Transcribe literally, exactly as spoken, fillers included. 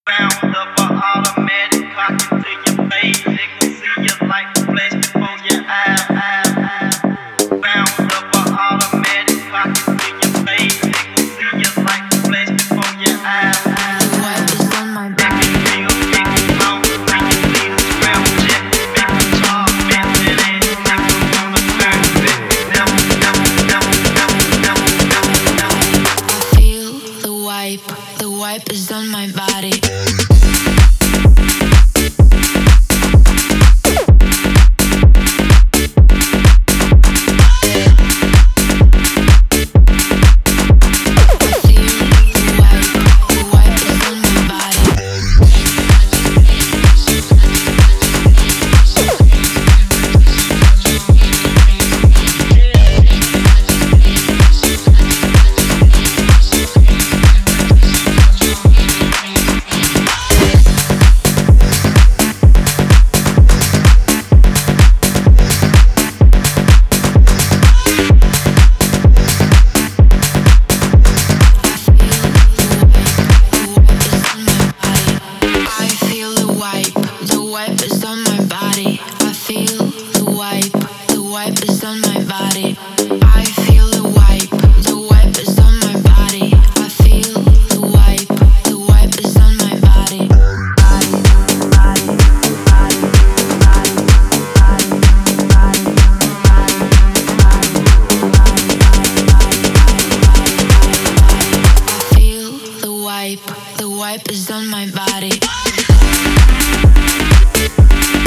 Round up a automatic cock to your face. They can see your light flash before your eyes. Round up a automatic cock to your face. They can see your light flash before your eyes. What is on my back? Make it feel, make it long, make it feel round jet. Make it talk, make it in, make it wanna turn back. Never, never, never, never, never, never, never. I feel the wipe. The wipe is on my body. The wipe is on my body.